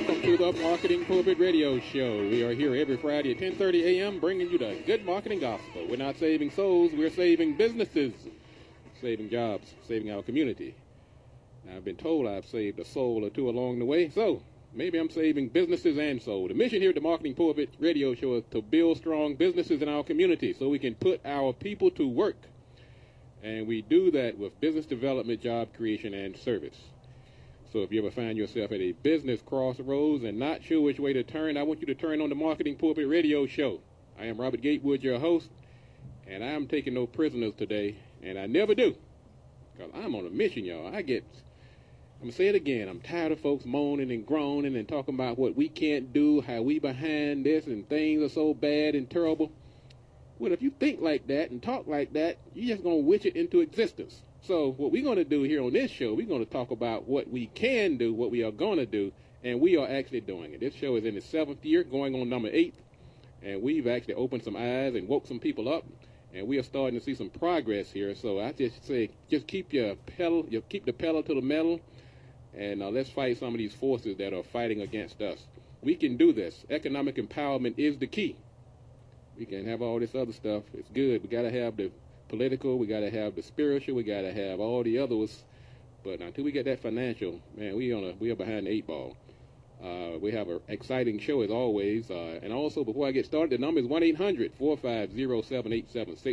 welcome to the Marketing Pulpit Radio Show. We are here every Friday at 10:30 a.m. bringing you the good marketing gospel. We're not saving souls, we're saving businesses, saving jobs, saving our community. Now, I've been told I've saved a soul or two along the way, so maybe I'm saving businesses and souls. The mission here at the Marketing Pulpit Radio Show is to build strong businesses in our community so we can put our people to work. And we do that with business development, job creation, and service. So if you ever find yourself at a business crossroads and not sure which way to turn, I want you to turn on the Marketing Pulpit Radio Show. I am Robert Gatewood, your host, and I'm taking no prisoners today, and I never do, because I'm on a mission, y'all. I'm going to say it again. I'm tired of folks moaning and groaning and talking about what we can't do, how we behind this, and things are so bad and terrible. Well, if you think like that and talk like that, you're just going to wish it into existence. So what we're going to do here on this show, we're going to talk about what we can do, what we are going to do, and we are actually doing it. This show is in its 7th year, going on number 8, and we've actually opened some eyes and woke some people up, and we are starting to see some progress here. So I just say, just keep the pedal to the metal, and let's fight some of these forces that are fighting against us. We can do this. Economic empowerment is the key. We can have all this other stuff. It's good. We got to have the political, we got to have the spiritual, we got to have all the others, but until we get that financial, man, we are behind the 8 ball. We have an exciting show as always, and also before I get started, the number is 1-800-450-7876,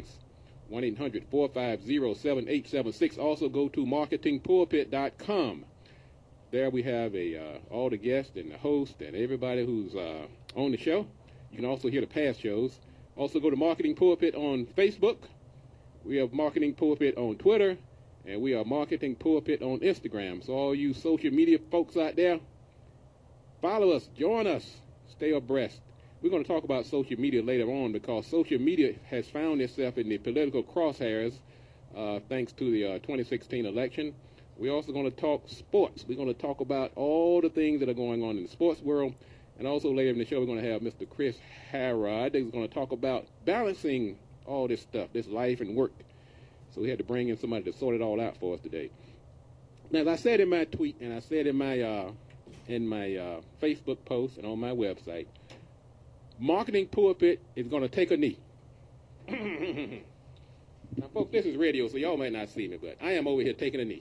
1-800-450-7876. Also go to marketingpulpit.com. There we have all the guests and the host and everybody who's on the show. You can also hear the past shows. Also go to Marketing Pulpit on Facebook. We have Marketing Pulpit on Twitter, and we are Marketing Pulpit on Instagram. So all you social media folks out there, follow us, join us, stay abreast. We're going to talk about social media later on because social media has found itself in the political crosshairs thanks to the 2016 election. We're also going to talk sports. We're going to talk about all the things that are going on in the sports world. And also later in the show, we're going to have Mr. Chris Harrod. He's going to talk about balancing all this stuff, this life and work. So we had to bring in somebody to sort it all out for us today. Now, as I said in my tweet, and I said in my Facebook post and on my website, Marketing Pulpit is going to take a knee. Now, folks, this is radio, so y'all might not see me, but I am over here taking a knee.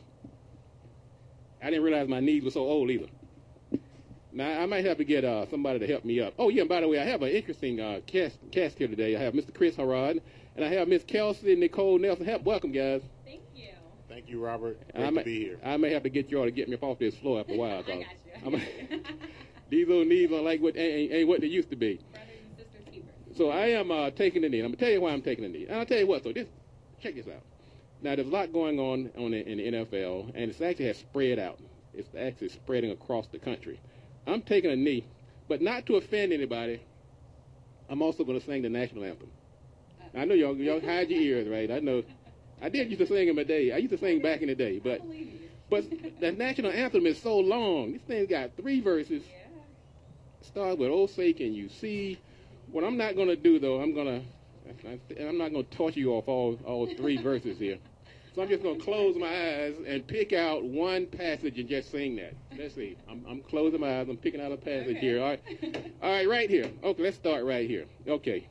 I didn't realize my knees were so old either. Now, I might have to get somebody to help me up. Oh, yeah, and by the way, I have an interesting cast here today. I have Mr. Chris Harrod, and I have Miss Kelsey Nicole Nelson. Welcome, guys. Thank you. Thank you, Robert. Great to be here. I may have to get y'all to get me off this floor after a while. I got you. These old knees are like ain't what they used to be. Brothers and sisters keepers. So I am taking the knee. I'm going to tell you why I'm taking the knee. And I'll tell you what, so check this out. Now, there's a lot going on in the NFL, and it's actually has spread out. It's actually spreading across the country. I'm taking a knee, but not to offend anybody. I'm also going to sing the national anthem. I know y'all hide your ears, right? I know. I did used to sing in my day. I used to sing back in the day, but the national anthem is so long. This thing's got 3 verses. Yeah. Starts with "Oh, say can you see." What I'm not going to do though, I'm not going to torture you off all 3 verses here. So I'm just going to close my eyes and pick out one passage and just sing that. Let's see. I'm closing my eyes. I'm picking out a passage here. All right, right here. Okay, let's start right here. Okay.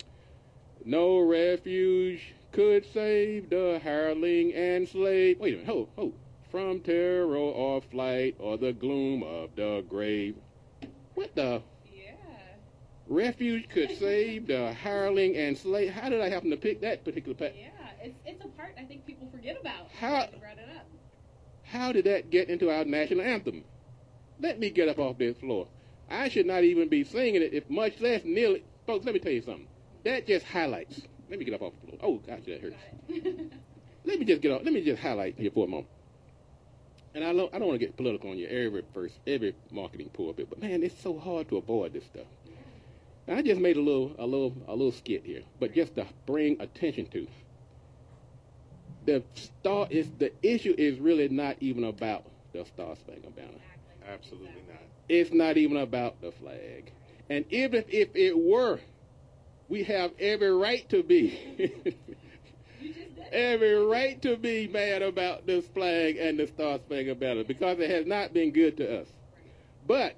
No refuge could save the hireling and slave. Wait a minute. Hold. From terror or flight or the gloom of the grave. What the? Yeah. Refuge could save the hireling and slave. How did I happen to pick that particular passage? Yeah. It's a part I think people forget about. How did that get into our national anthem? Let me get up off this floor. I should not even be singing it, if much less nearly. Folks, let me tell you something. That just highlights. Let me get up off the floor. Oh, gosh, that hurts. Let me just get off. Let me just highlight here for a moment. And I don't want to get political on you every marketing pulpit, but man, it's so hard to avoid this stuff. Now, I just made a little skit here, but just to bring attention to. The issue is really not even about the Star Spangled Banner. Absolutely not. It's not even about the flag. And even if it were, we have every right to be. Every right to be mad about this flag and the Star Spangled Banner because it has not been good to us. But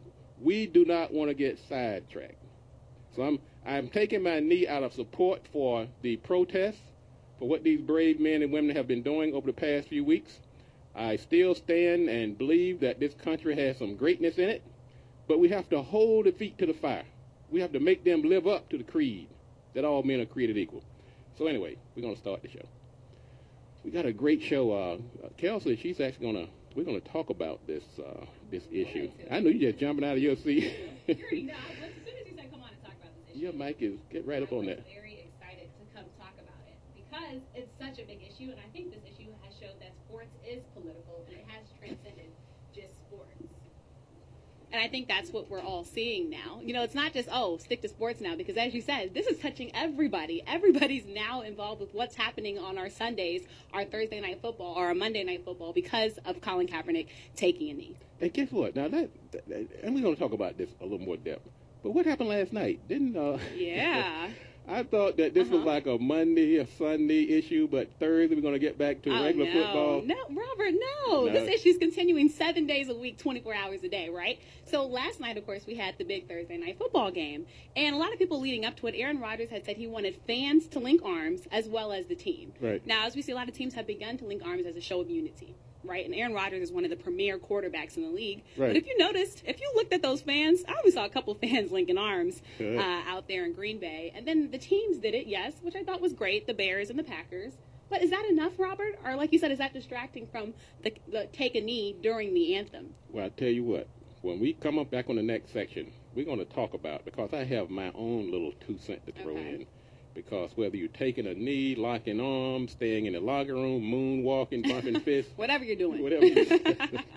we do not want to get sidetracked. So I'm taking my knee out of support for the protests, for what these brave men and women have been doing over the past few weeks. I still stand and believe that this country has some greatness in it, but we have to hold the feet to the fire. We have to make them live up to the creed that all men are created equal. So anyway, we're going to start the show. We got a great show. Kelsey, she's actually we're going to talk about this issue. I know you're just jumping out of your seat. You already know. As soon as you said come on and talk about this issue. Your mic is, get right up on that. I'm very excited to come talk about it because it's such a big issue, and I think this issue has showed that sports is political, and it has transcended just sports. And I think that's what we're all seeing now. You know, it's not just, stick to sports now, because as you said, this is touching everybody. Everybody's now involved with what's happening on our Sundays, our Thursday night football, or our Monday night football because of Colin Kaepernick taking a knee. And guess what? Now, and we're going to talk about this a little more depth. But what happened last night? Yeah. I thought that this was like a Monday, a Sunday issue, but Thursday we're going to get back to regular football. No, Robert, no. This issue's continuing 7 days a week, 24 hours a day, right? So last night, of course, we had the big Thursday night football game. And a lot of people leading up to it, Aaron Rodgers had said he wanted fans to link arms as well as the team. Right. Now, as we see, a lot of teams have begun to link arms as a show of unity. Right, and Aaron Rodgers is one of the premier quarterbacks in the league. Right. But if you noticed, if you looked at those fans, I always saw a couple fans linking arms out there in Green Bay. And then the teams did it, yes, which I thought was great, the Bears and the Packers. But is that enough, Robert? Or like you said, is that distracting from the take a knee during the anthem? Well, I tell you what, when we come up back on the next section, we're going to talk about, because I have my own little 2 cents to throw in. Because whether you're taking a knee, locking arms, staying in the locker room, moonwalking, bumping fists. Whatever you're doing. Whatever you're doing.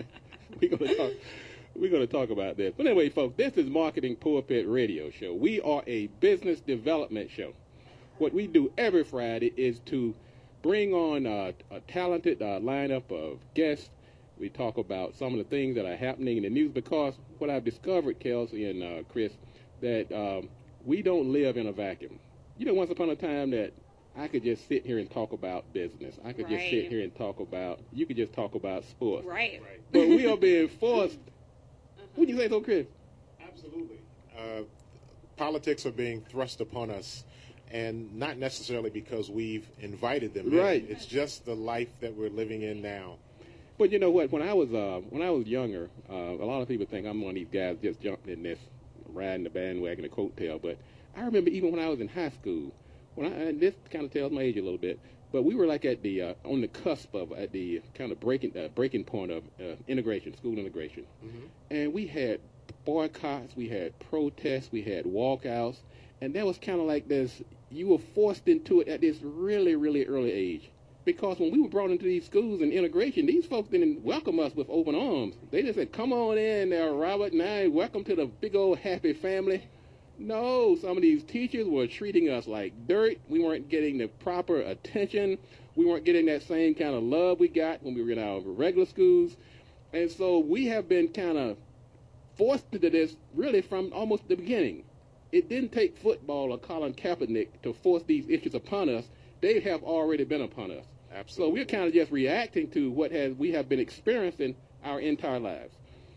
We're going to talk about this. But anyway, folks, this is Marketing Pulpit Radio Show. We are a business development show. What we do every Friday is to bring on a talented lineup of guests. We talk about some of the things that are happening in the news, because what I've discovered, Kelsey and Chris, that we don't live in a vacuum. You know, once upon a time that I could just sit here and talk about business. I could just sit here and you could just talk about sports. Right. But we are being forced. Wouldn't you say so, Chris? Absolutely. Politics are being thrust upon us, and not necessarily because we've invited them in. It's just the life that we're living in now. But you know what? When I was younger, a lot of people think I'm one of these guys just jumping in this, riding the bandwagon, the coattail, but I remember even when I was in high school, and this kind of tells my age a little bit, but we were like at the on the cusp of at the kind of breaking point of integration, school integration, and we had boycotts, we had protests, we had walkouts, and that was kind of like this. You were forced into it at this really, really early age, because when we were brought into these schools and integration, these folks didn't welcome us with open arms. They just said, "Come on in there, Robert and I. Welcome to the big old happy family." No, some of these teachers were treating us like dirt. We weren't getting the proper attention. We weren't getting that same kind of love we got when we were in our regular schools. And so we have been kind of forced into this really from almost the beginning. It didn't take football or Colin Kaepernick to force these issues upon us. They have already been upon us. Absolutely. So we're kind of just reacting to what we have been experiencing our entire lives.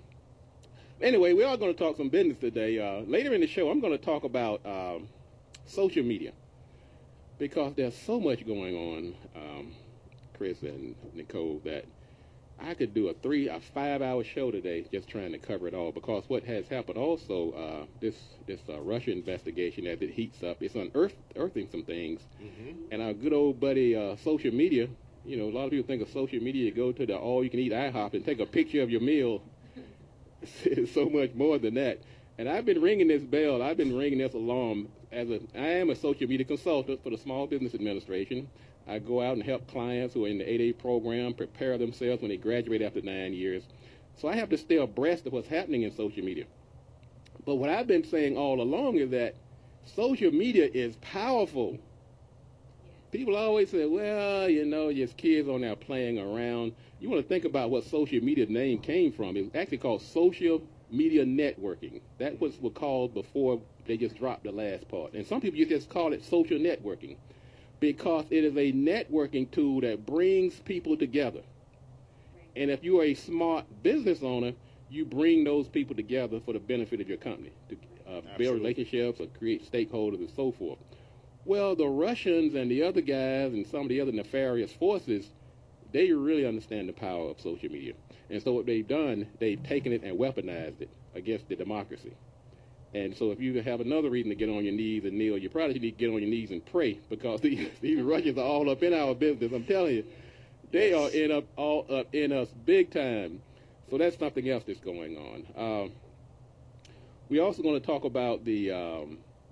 Anyway, we are going to talk some business today. Later in the show, I'm going to talk about social media, because there's so much going on, Chris and Nicole, that I could do a 5-hour show today just trying to cover it all. Because what has happened also, this Russia investigation, as it heats up, it's unearthing some things. And our good old buddy social media, you know, a lot of people think of social media, you go to the all-you-can-eat IHOP and take a picture of your meal. It's so much more than that. And I've been ringing this bell. I've been ringing this alarm. I am a social media consultant for the Small Business Administration. I go out and help clients who are in the 8A program prepare themselves when they graduate after 9 years. So I have to stay abreast of what's happening in social media. But what I've been saying all along is that social media is powerful. People always say, well, you know, just kids on there playing around. You want to think about what social media name came from. It was actually called social media networking. That was what called before they just dropped the last part. And some people just call it social networking, because it is a networking tool that brings people together. And if you are a smart business owner, you bring those people together for the benefit of your company, to build relationships or create stakeholders and so forth. Well, the Russians and the other guys and some of the other nefarious forces, they really understand the power of social media. And so what they've done, they've taken it and weaponized it against the democracy. And so if you have another reason to get on your knees and kneel, you probably need to get on your knees and pray, because these Russians are all up in our business. I'm telling you, they are all up in us big time. So that's something else that's going on. We're also going to talk about the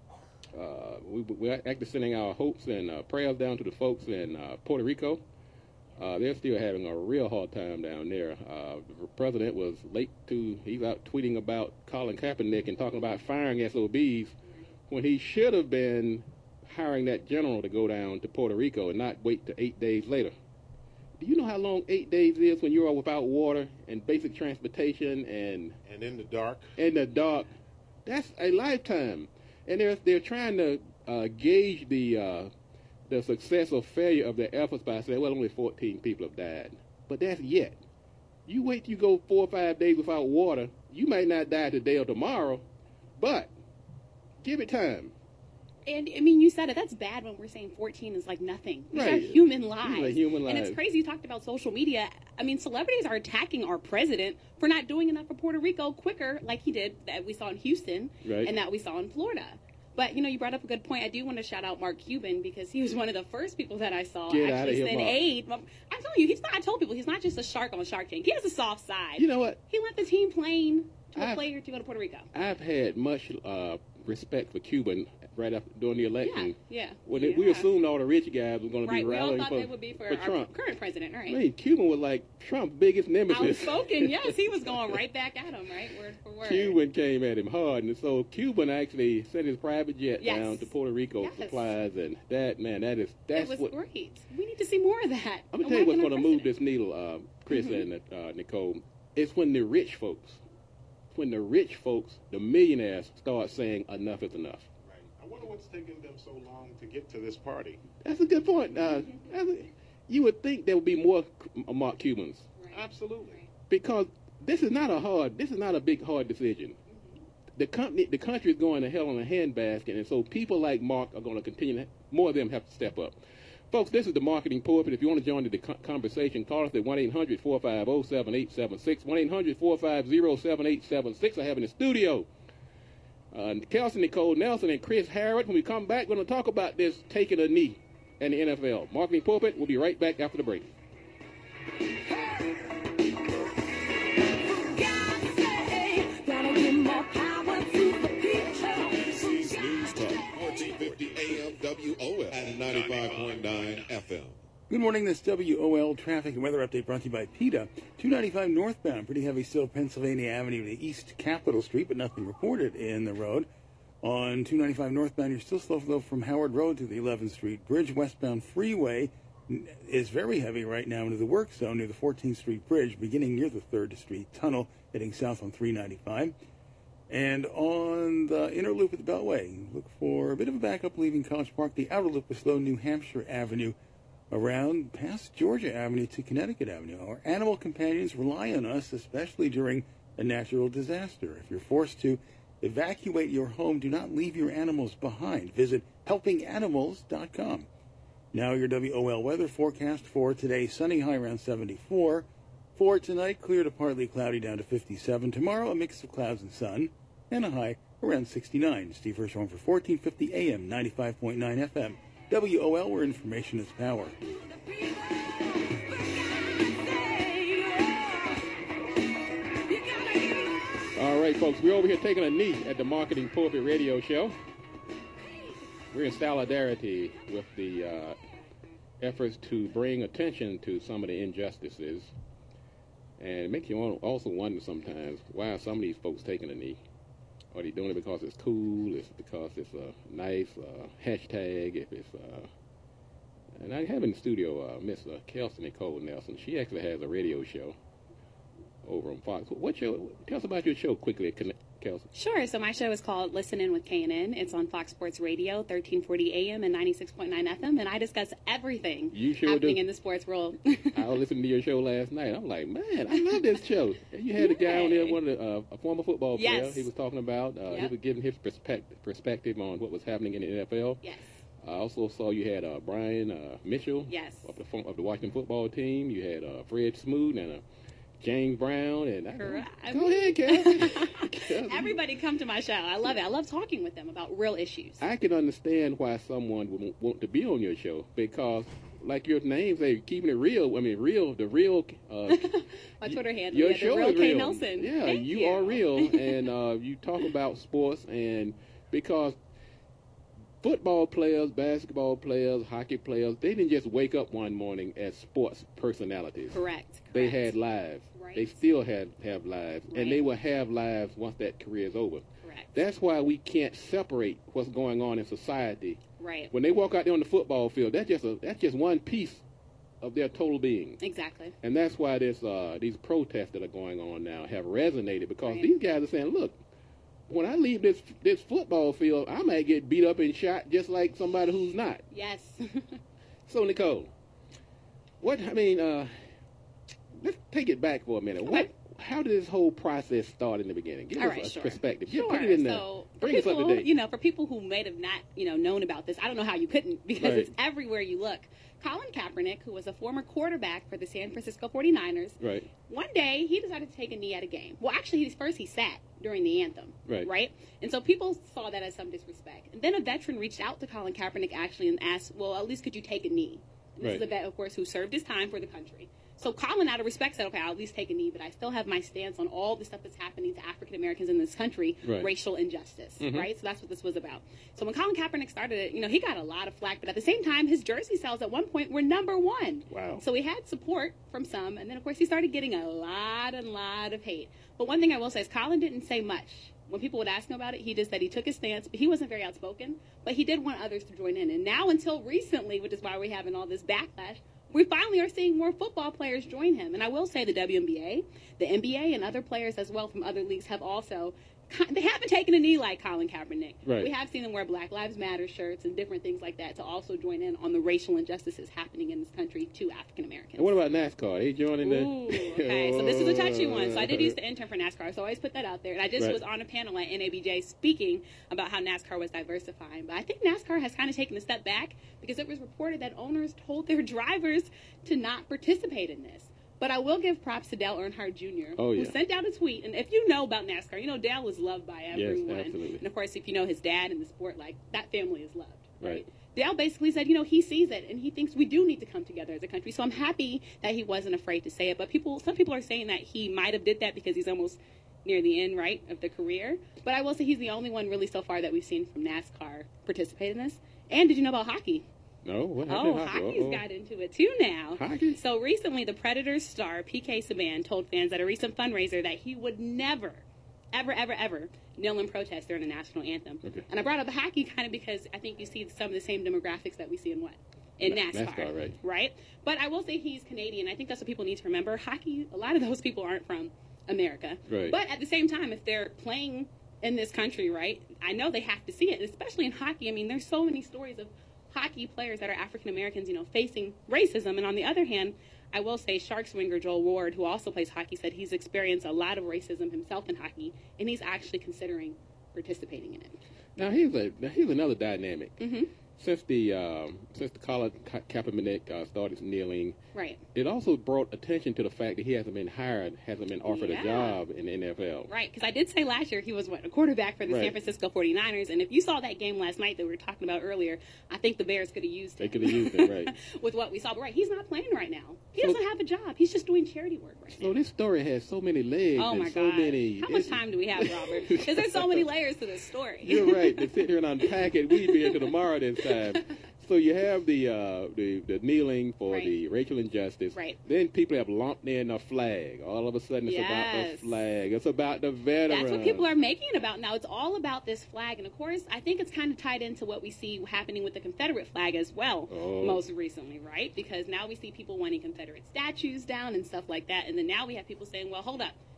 we're actually sending our hopes and prayers down to the folks in Puerto Rico. They're still having a real hard time down there. The president was he's out tweeting about Colin Kaepernick and talking about firing SOBs when he should have been hiring that general to go down to Puerto Rico and not wait to 8 days later. Do you know how long 8 days is when you're without water and basic transportation and in the dark? In the dark. That's a lifetime. And they're trying to gauge the success or failure of their efforts by saying, well, only 14 people have died. But that's yet. You wait till you go 4 or 5 days without water, you might not die today or tomorrow, but give it time. And, I mean, you said it. That's bad when we're saying 14 is like nothing. These are human lives. Like human lives. And it's crazy. You talked about social media. I mean, celebrities are attacking our president for not doing enough for Puerto Rico quicker, like he did, that we saw in Houston and that we saw in Florida. But, you brought up a good point. I do want to shout out Mark Cuban, because he was one of the first people that I saw actually send aid. I'm telling you, I told people, he's not just a shark on Shark Tank. He has a soft side. You know what? He lent the team plane to a player to go to Puerto Rico. I've had much respect for Cuban right after during the election. Yeah. We assumed all the rich guys were going to be rallying we all thought they would be for our Trump. Current president, right? I mean, Cuban was like Trump's biggest nemesis. Outspoken, yes. He was going right back at him, right? Word for word. Cuban came at him hard, and so Cuban actually sent his private jet down to Puerto Rico supplies, and that's it was great. We need to see more of that. I'm gonna tell you what's going to move this needle, Chris and Nicole. It's when the rich folks, the millionaires, start saying enough is enough. I wonder what's taking them so long to get to this party. That's a good point. You would think there would be more Mark Cubans. Right. Absolutely. Because this is not a big hard decision. The country is going to hell in a handbasket, and so people like Mark are going to continue. More of them have to step up. Folks, this is the Marketing Pulpit. If you want to join the conversation, call us at 1-800-450-7876, 1-800-450-7876. I have in the studio Kelsey Nicole Nelson and Chris Harrod. When we come back, we're going to talk about this taking a knee in the NFL. Marketing Pulpit, we'll be right back after the break. News Talk, 1450 AM WOL and 95.9 FM. Good morning, this WOL traffic and weather update brought to you by PETA. 295 northbound, pretty heavy still, Pennsylvania Avenue to East Capitol Street, but nothing reported in the road. On 295 northbound, you're still slow though from Howard Road to the 11th Street Bridge. Westbound freeway is very heavy right now into the work zone near the 14th Street Bridge, beginning near the 3rd Street Tunnel, heading south on 395. And on the inner loop at the Beltway, look for a bit of a backup leaving College Park. The outer loop is slow, New Hampshire Avenue, around past Georgia Avenue to Connecticut Avenue. Our animal companions rely on us, especially during a natural disaster. If you're forced to evacuate your home, do not leave your animals behind. Visit helpinganimals.com. Now your WOL weather forecast for today: sunny, high around 74. For tonight, clear to partly cloudy down to 57. Tomorrow, a mix of clouds and sun, and a high around 69. Steve Hirschhorn for 1450 AM, 95.9 FM. WOL, where information is power. All right, folks, we're over here taking a knee at the Marketing Pulpit Radio Show. We're in solidarity with the efforts to bring attention to some of the injustices. And it makes you also wonder sometimes, why are some of these folks taking a knee? Are they doing it because it's cool? Is it because it's a nice hashtag? If it's and I have in the studio Miss Kelsey Nicole Nelson. She actually has a radio show over on Fox. Tell us about your show quickly, Kelsey? Sure. So my show is called Listen In with K&N. It's on Fox Sports Radio, 1340 AM and 96.9 FM, and I discuss everything happening in the sports world. I was listening to your show last night. I'm like, man, I love this show. You had a guy on there, one of the, a former football player. Yes. He was talking about, he was giving his perspective on what was happening in the NFL. Yes. I also saw you had Brian Mitchell of the Washington football team. You had Fred Smoot and James Brown. And go ahead, Kelsey. Everybody come to my show. I love it. I love talking with them about real issues. I can understand why someone would want to be on your show because, like your name say, keeping it real. I mean, the real. My Twitter handle. Your show the real is K. real. Nelson. Yeah, Thank you are real, and you talk about sports, and because football players, basketball players, hockey players, they didn't just wake up one morning as sports personalities. Correct. They had lives. Right. They still have lives, Right. and they will have lives once that career is over. Correct. That's why we can't separate what's going on in society. Right. When they walk out there on the football field, that's just one piece of their total being. Exactly. And that's why these protests that are going on now have resonated because Right. these guys are saying, look, when I leave this football field, I might get beat up and shot just like somebody who's not. Yes. So, Nicole, let's take it back for a minute. Okay. How did this whole process start in the beginning? Give us a perspective. Sure. Put it in there. So Bring us up to date. For people who may have not, known about this, I don't know how you couldn't because Right. it's everywhere you look. Colin Kaepernick, who was a former quarterback for the San Francisco 49ers, Right. one day he decided to take a knee at a game. Well, actually, he sat during the anthem. Right. And so people saw that as some disrespect. And then a veteran reached out to Colin Kaepernick actually and asked, well, at least could you take a knee? And this Right. is a vet, of course, who served his time for the country. So Colin, out of respect, said, okay, I'll at least take a knee, but I still have my stance on all the stuff that's happening to African Americans in this country, Right. racial injustice, Mhm. right? So that's what this was about. So when Colin Kaepernick started it, he got a lot of flack, but at the same time, his jersey sales at one point were #1. Wow. So he had support from some, and then, of course, he started getting a lot of hate. But one thing I will say is Colin didn't say much. When people would ask him about it, he just said he took his stance, but he wasn't very outspoken, but he did want others to join in. And now, until recently, which is why we're having all this backlash, we finally are seeing more football players join him. And I will say the WNBA, the NBA, and other players as well from other leagues have also, they haven't taken a knee like Colin Kaepernick. Right. We have seen them wear Black Lives Matter shirts and different things like that to also join in on the racial injustices happening in this country to African Americans. And what about NASCAR? They joining the... Ooh, okay. So this is a touchy one. So I did used to intern for NASCAR, so I always put that out there. And I just Right. was on a panel at NABJ speaking about how NASCAR was diversifying. But I think NASCAR has kind of taken a step back because it was reported that owners told their drivers to not participate in this. But I will give props to Dale Earnhardt Jr., who sent out a tweet. And if you know about NASCAR, Dale is loved by everyone. Yes, absolutely. And, of course, if you know his dad in the sport, that family is loved. Right. Dale basically said, he sees it, and he thinks we do need to come together as a country. So I'm happy that he wasn't afraid to say it. But some people are saying that he might have did that because he's almost near the end, right, of the career. But I will say he's the only one really so far that we've seen from NASCAR participate in this. And did you know about hockey? No, what happened in hockey? Hockey's got into it too now. Hockey? So recently, the Predators star PK Subban told fans at a recent fundraiser that he would never, ever kneel in protest during the national anthem. Okay. And I brought up the hockey kind of because I think you see some of the same demographics that we see in NASCAR, right? But I will say he's Canadian. I think that's what people need to remember. Hockey, a lot of those people aren't from America. Right. But at the same time, if they're playing in this country, right, I know they have to see it, especially in hockey. I mean, there's so many stories of hockey players that are African Americans, facing racism. And on the other hand, I will say Sharks winger Joel Ward, who also plays hockey, said he's experienced a lot of racism himself in hockey, and he's actually considering participating in it. Now here's another dynamic. Mm-hmm. Since the Colin Kaepernick started kneeling, right, it also brought attention to the fact that he hasn't been offered a job in the NFL. Right, because I did say last year he was a quarterback for the San Francisco 49ers, and if you saw that game last night that we were talking about earlier, I think the Bears could have used him. They could have used him, right. With what we saw, but he's not playing right now. He doesn't have a job. He's just doing charity work right now. So this story has so many legs. Oh my God! How much time do we have, Robert? Because there's so many layers to this story. You're right. To sit here and unpack it, we'd be here till tomorrow this time. So you have the kneeling for the racial injustice. Right. Then people have lumped in a flag. All of a sudden, it's about the flag. It's about the veterans. That's what people are making it about now. It's all about this flag. And, of course, I think it's kind of tied into what we see happening with the Confederate flag as well most recently, right? Because now we see people wanting Confederate statues down and stuff like that. And then now we have people saying, well, hold up.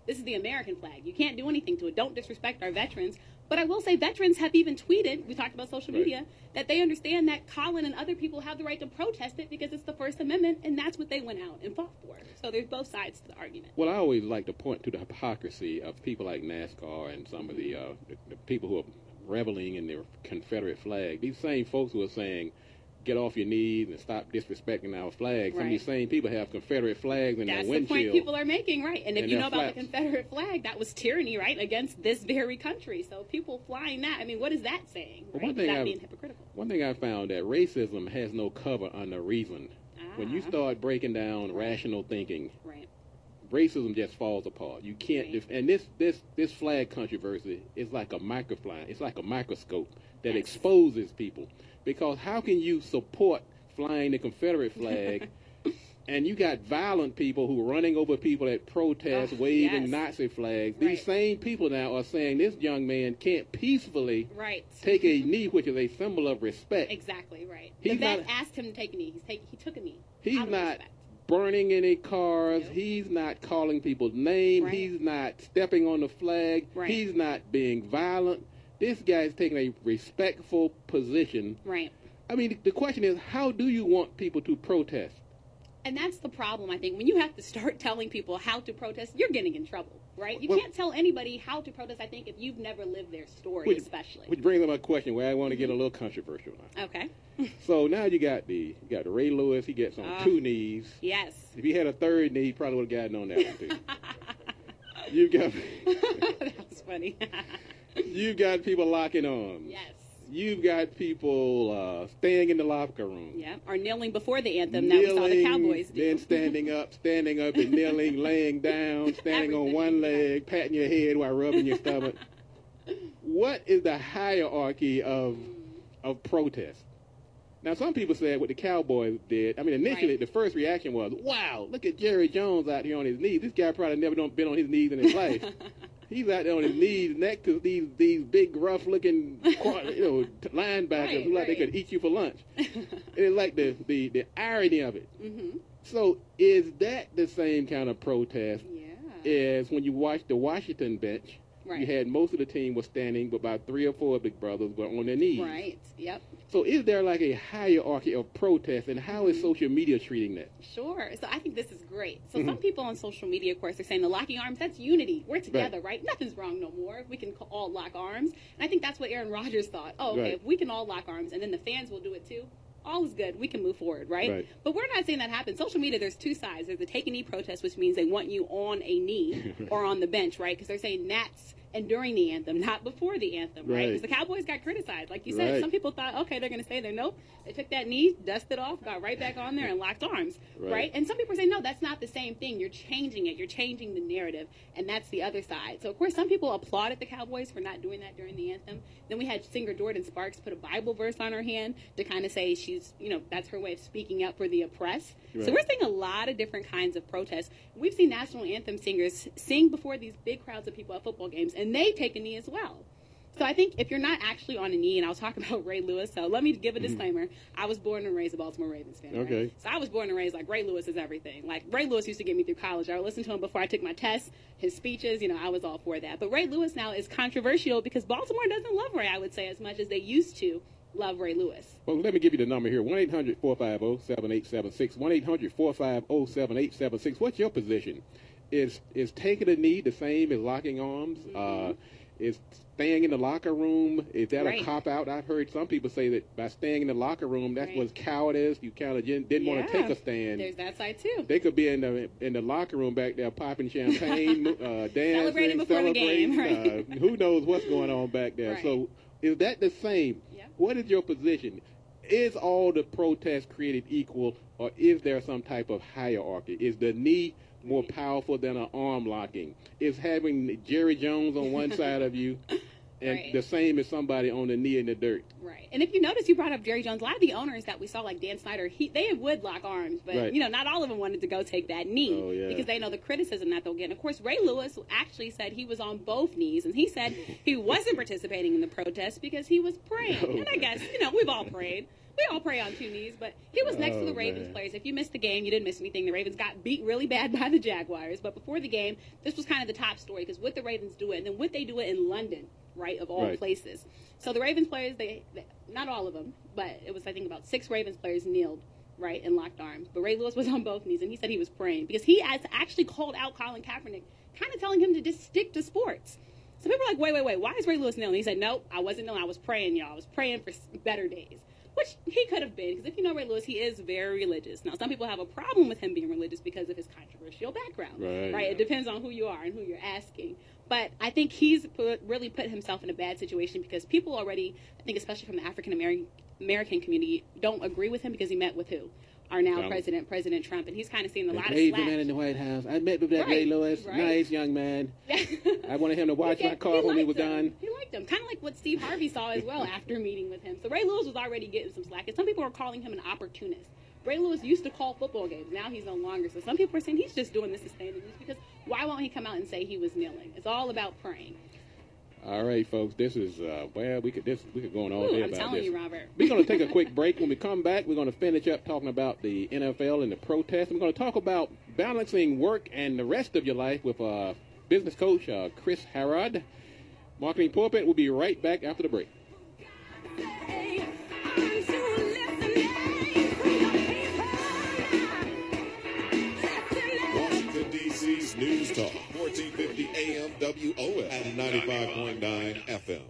This is the American flag. You can't do anything to it. Don't disrespect our veterans. But I will say veterans have even tweeted, we talked about social media, that they understand that Colin and other people have the right to protest it because it's the First Amendment, and that's what they went out and fought for. So there's both sides to the argument. Well, I always like to point to the hypocrisy of people like NASCAR and some of the people who are reveling in their Confederate flag. These same folks who are saying, get off your knees and stop disrespecting our flag. Some of these same people have Confederate flags in their windshield. That's the point people are making, right? And if you know about the Confederate flag, that was tyranny, right, against this very country. So people flying that, I mean, what is that saying? Right? Well, being hypocritical? One thing I found that racism has no cover under reason. When you start breaking down rational thinking, racism just falls apart. You can't, and this flag controversy is like a microfly. It's like a microscope that exposes people. Because how can you support flying the Confederate flag and you got violent people who are running over people at protests, waving Nazi flags? These same people now are saying this young man can't peacefully take a knee, which is a symbol of respect. Exactly, right. The vet asked him to take a knee. He took a knee. He's not burning any cars. Nope. He's not calling people's names. He's not stepping on the flag. He's not being violent. This guy's taking a respectful position. Right. I mean, the question is, how do you want people to protest? And that's the problem, I think. When you have to start telling people how to protest, you're getting in trouble, right? You can't tell anybody how to protest, I think, if you've never lived their story, especially. Which brings up a question where I want to get a little controversial now. Okay. So now you got the Ray Lewis. He gets on 2 knees. Yes. If he had a 3rd knee, he probably would have gotten on that one, too. You got... That was funny. You've got people locking arms. Yes. You've got people staying in the locker room. Yeah, or kneeling before the anthem that we saw the Cowboys do. Then standing up and kneeling, laying down, standing on one leg, patting your head while rubbing your stomach. What is the hierarchy of protest? Now, some people said what the Cowboys did. I mean, initially, the first reaction was, wow, look at Jerry Jones out here on his knees. This guy probably never been on his knees in his life. He's out there on his knees next to these big, rough-looking linebackers who like they could eat you for lunch. And it's like the irony of it. Mm-hmm. So is that the same kind of protest as when you watch the Washington bench? You had most of the team was standing, but about 3 or 4 of the brothers were on their knees. Right, yep. So is there like a hierarchy of protest, and how is social media treating that? Sure. So I think this is great. So some people on social media, of course, are saying the locking arms, that's unity. We're together, right? Nothing's wrong no more. We can all lock arms. And I think that's what Aaron Rodgers thought. Oh, okay, if we can all lock arms, and then the fans will do it too, all is good. We can move forward, right? But we're not saying that happens. Social media, there's 2 sides. There's the take a knee protest, which means they want you on a knee or on the bench, right? Because they're saying Nats and during the anthem, not before the anthem, right? Because the Cowboys got criticized. Like you said, some people thought, okay, they're going to stay there. Nope. They took that knee, dusted off, got right back on there and locked arms, right? And some people say, no, that's not the same thing. You're changing it. You're changing the narrative, and that's the other side. So, of course, some people applauded the Cowboys for not doing that during the anthem. Then we had singer Jordan Sparks put a Bible verse on her hand to kind of say she's, that's her way of speaking up for the oppressed. So we're seeing a lot of different kinds of protests. We've seen national anthem singers sing before these big crowds of people at football games, and they take a knee as well. So I think if you're not actually on a knee, and I was talking about Ray Lewis, so let me give a disclaimer. I was born and raised a Baltimore Ravens fan. Okay. Right? So I was born and raised like Ray Lewis is everything. Like Ray Lewis used to get me through college. I would listen to him before I took my tests, his speeches, I was all for that. But Ray Lewis now is controversial because Baltimore doesn't love Ray, I would say, as much as they used to love Ray Lewis. Well, let me give you the number here, 1-800-450-7876, 1-800-450-7876. What's your position? Is taking a knee the same as locking arms? Is staying in the locker room, is that a cop-out? I've heard some people say that by staying in the locker room, that was cowardice. You kind of didn't want to take a stand. There's that side, too. They could be in the locker room back there popping champagne, dancing, celebrating before the game. Right? Who knows what's going on back there. Right. So is that the same? What is your position? Is all the protests created equal, or is there some type of hierarchy? Is the knee more powerful than an arm locking? Is having Jerry Jones on one side of you and the same as somebody on the knee in the dirt? Right. And if you notice, you brought up Jerry Jones. A lot of the owners that we saw, like Dan Snyder, they would lock arms, but not all of them wanted to go take that knee because they know the criticism that they'll get. And of course, Ray Lewis actually said he was on both knees, and he said he wasn't participating in the protest because he was praying. And I guess we've all prayed. We all pray on two knees, but he was next to the Ravens players. If you missed the game, you didn't miss anything. The Ravens got beat really bad by the Jaguars. But before the game, this was kind of the top story because would the Ravens do it? And then would they do it in London, right, of all places? So the Ravens players, they not all of them, but it was, I think, about 6 Ravens players kneeled, right, and locked arms. But Ray Lewis was on both knees, and he said he was praying because he has actually called out Colin Kaepernick, kind of telling him to just stick to sports. So people are like, wait, why is Ray Lewis kneeling? He said, nope, I wasn't kneeling. I was praying, y'all. I was praying for better days. Which he could have been, because if you know Ray Lewis, he is very religious. Now, some people have a problem with him being religious because of his controversial background, right? It depends on who you are and who you're asking. But I think he's really put himself in a bad situation because people already, I think especially from the African-American community, don't agree with him because he met with who? Our now President Trump, and he's kind of seen a lot of slack. The man in the White House. I met with that Ray Lewis, nice young man. I wanted him to watch my car when he was done. He liked him, kind of like what Steve Harvey saw as well after meeting with him. So Ray Lewis was already getting some slack, and some people are calling him an opportunist. Ray Lewis used to call football games. Now he's no longer. So some people are saying he's just doing this to stay in the news because why won't he come out and say he was kneeling? It's all about praying. All right, folks, this is, we could go on all day about this. I'm telling you, Robert. We're going to take a quick break. When we come back, we're going to finish up talking about the NFL and the protests. We're going to talk about balancing work and the rest of your life with business coach Chris Harrod. Marketing Pulpit will be right back after the break. DC's News Talk, 1450 AM WOL and 95.9 FM.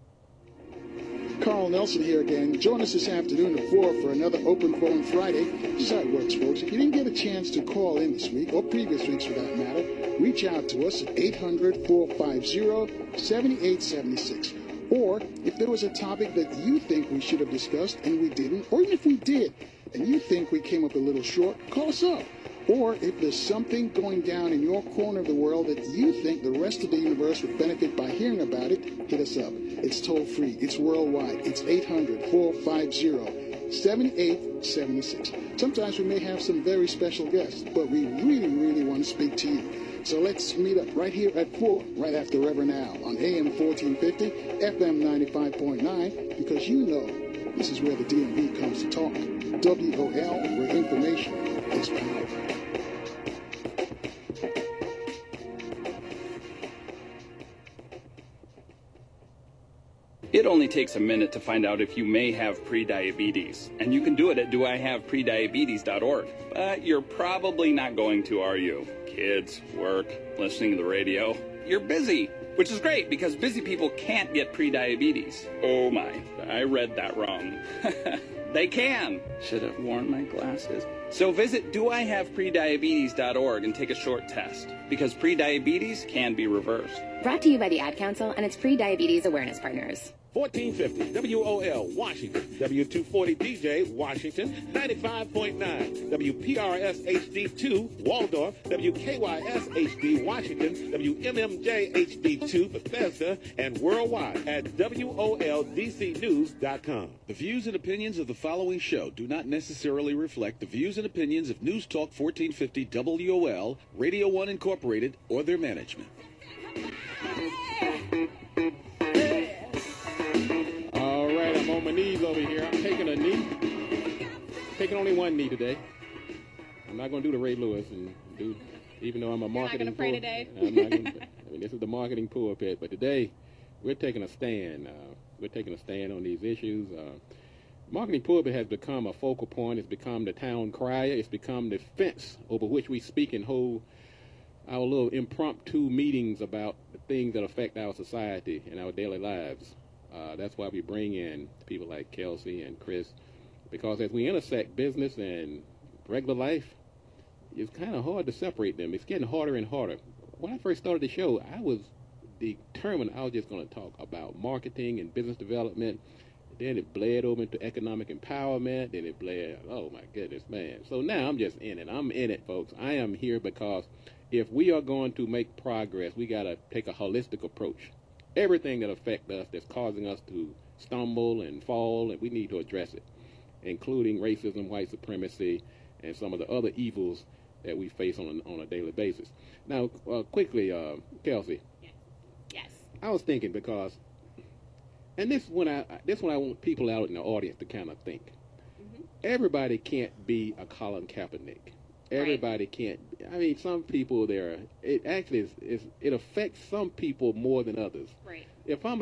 Carl Nelson here again. Join us this afternoon at 4 for another Open Phone Friday. This is how it works, folks. If you didn't get a chance to call in this week, or previous weeks for that matter, reach out to us at 800-450-7876. Or if there was a topic that you think we should have discussed and we didn't, or even if we did and you think we came up a little short, call us up. Or if there's something going down in your corner of the world that you think the rest of the universe would benefit by hearing about it, hit us up. It's toll-free. It's worldwide. It's 800-450-7876. Sometimes we may have some very special guests, but we really, really want to speak to you. So let's meet up right here at 4, right after Reverend Al, on AM 1450, FM 95.9, because you know this is where the DMV comes to talk. WOL, where information is power. It only takes a minute to find out if you may have prediabetes, and you can do it at doihaveprediabetes.org. But you're probably not going to, are you? Kids, work, listening to the radio. You're busy, which is great because busy people can't get prediabetes. Oh my, I read that wrong. They can. Should have worn my glasses. So visit doihaveprediabetes.org and take a short test, because prediabetes can be reversed. Brought to you by the Ad Council and its pre-diabetes awareness partners. 1450 WOL Washington, W240DJ Washington, 95.9 WPRS HD2 Waldorf, WKYS HD Washington, WMMJ HD2 Bethesda, and worldwide at WOLDCnews.com. The views and opinions of the following show do not necessarily reflect the views and opinions of News Talk 1450 WOL, Radio 1 Incorporated, or their management. All right, I'm on my knees over here. I'm taking a knee. Taking only one knee today. I'm not going to do the Ray Lewis and do, even though I'm a marketing pulpit. You're not going to pray today? I'm not going to. I mean, this is the marketing pulpit, but today we're taking a stand. We're taking a stand on these issues. Marketing pulpit has become a focal point. It's become the town crier. It's become the fence over which we speak and hold our little impromptu meetings about the things that affect our society and our daily lives. That's why we bring in people like Kelsey and Chris, because as we intersect business and regular life, it's kind of hard to separate them. It's getting harder and harder. When I first started the show, I was determined I was just going to talk about marketing and business development. Then it bled over into economic empowerment. Then it bled, oh my goodness, man. So now I'm just in it. I'm in it, folks. I am here because if we are going to make progress, we got to take a holistic approach. Everything that affects us that's causing us to stumble and fall, and we need to address it, including racism, white supremacy, and some of the other evils that we face on a daily basis. Now, quickly, Kelsey. Yes. I was thinking because, and this one I want people out in the audience to kind of think. everybody can't be a Colin Kaepernick. Everybody can't. I mean, some people it actually it affects some people more than others. Right. If I'm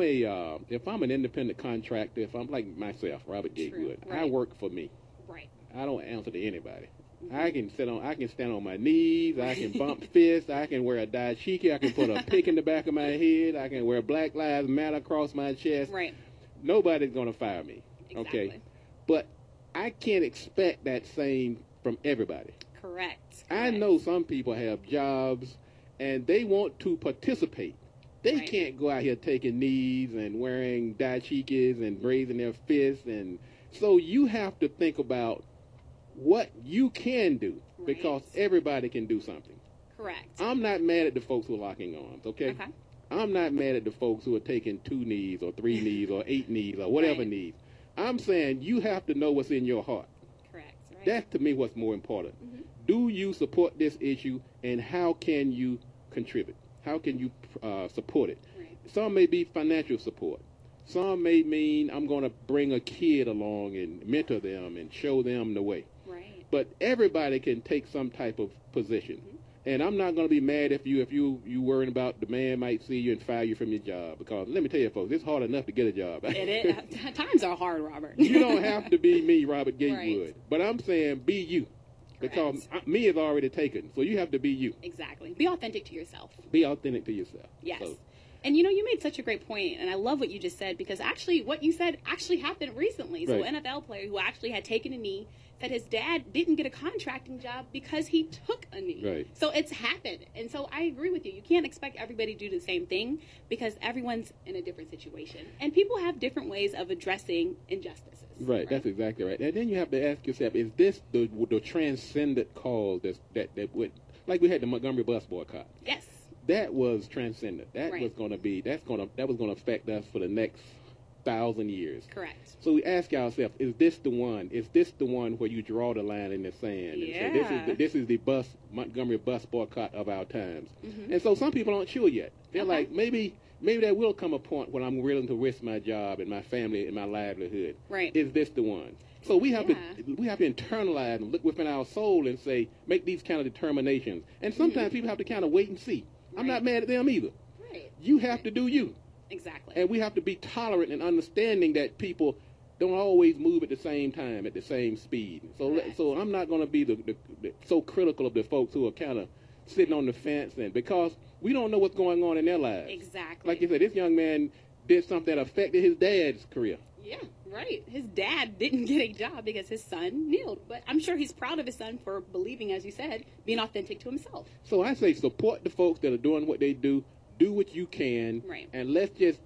an independent contractor, if I'm like myself, Robert Gatewood, I work for me. Right. I don't answer to anybody. I can stand on my knees. I can bump fists. I can wear a dashiki. I can put a pick in the back of my head. I can wear Black Lives Matter across my chest. Right. Nobody's gonna fire me. Exactly. Okay. But I can't expect that same from everybody. Correct. I know some people have jobs and they want to participate. They can't go out here taking knees and wearing dashikis and raising their fists, and so you have to think about what you can do because everybody can do something. Correct. I'm not mad at the folks who are locking arms, okay? I'm not mad at the folks who are taking 2 knees or 3 knees or 8 knees or whatever knees. I'm saying you have to know what's in your heart. Correct. Right. That's to me what's more important. Do you support this issue, and how can you contribute? How can you support it? Some may be financial support. Some may mean I'm going to bring a kid along and mentor them and show them the way. Right. But everybody can take some type of position. And I'm not going to be mad if you worrying about the man might see you and fire you from your job, because let me tell you, folks, it's hard enough to get a job. It is. Times are hard, Robert. You don't have to be me, Robert Gatewood. But I'm saying be you. Because me is already taken, so you have to be you. Exactly. Be authentic to yourself. Be authentic to yourself. Yes. So. And, you made such a great point, and I love what you just said, because actually what you said actually happened recently. So an NFL player who actually had taken a knee said his dad didn't get a contracting job because he took a knee. Right. So it's happened. And so I agree with you. You can't expect everybody to do the same thing because everyone's in a different situation. And people have different ways of addressing injustices. Right, that's exactly right. And then you have to ask yourself, is this the transcendent cause that would, like we had the Montgomery bus boycott? Yes. That was transcendent. That was going to be, that was going to affect us for the next 1,000 years. Correct. So we ask ourselves, is this the one? Is this the one where you draw the line in the sand and say this is the Montgomery bus boycott of our times? And so some people aren't sure yet. They're like, maybe there will come a point when I'm willing to risk my job and my family and my livelihood. Right. Is this the one? So we have to internalize and look within our soul and say, make these kind of determinations. And sometimes people have to kind of wait and see. I'm not mad at them either. Right. You have to do you. Exactly. And we have to be tolerant and understanding that people don't always move at the same time, at the same speed. So I'm not going to be the so critical of the folks who are kind of sitting on the fence, and because we don't know what's going on in their lives. Exactly. Like you said, this young man did something that affected his dad's career. Yeah, right. His dad didn't get a job because his son kneeled. But I'm sure he's proud of his son for believing, as you said, being authentic to himself. So I say support the folks that are doing what they do. Do what you can, and let's just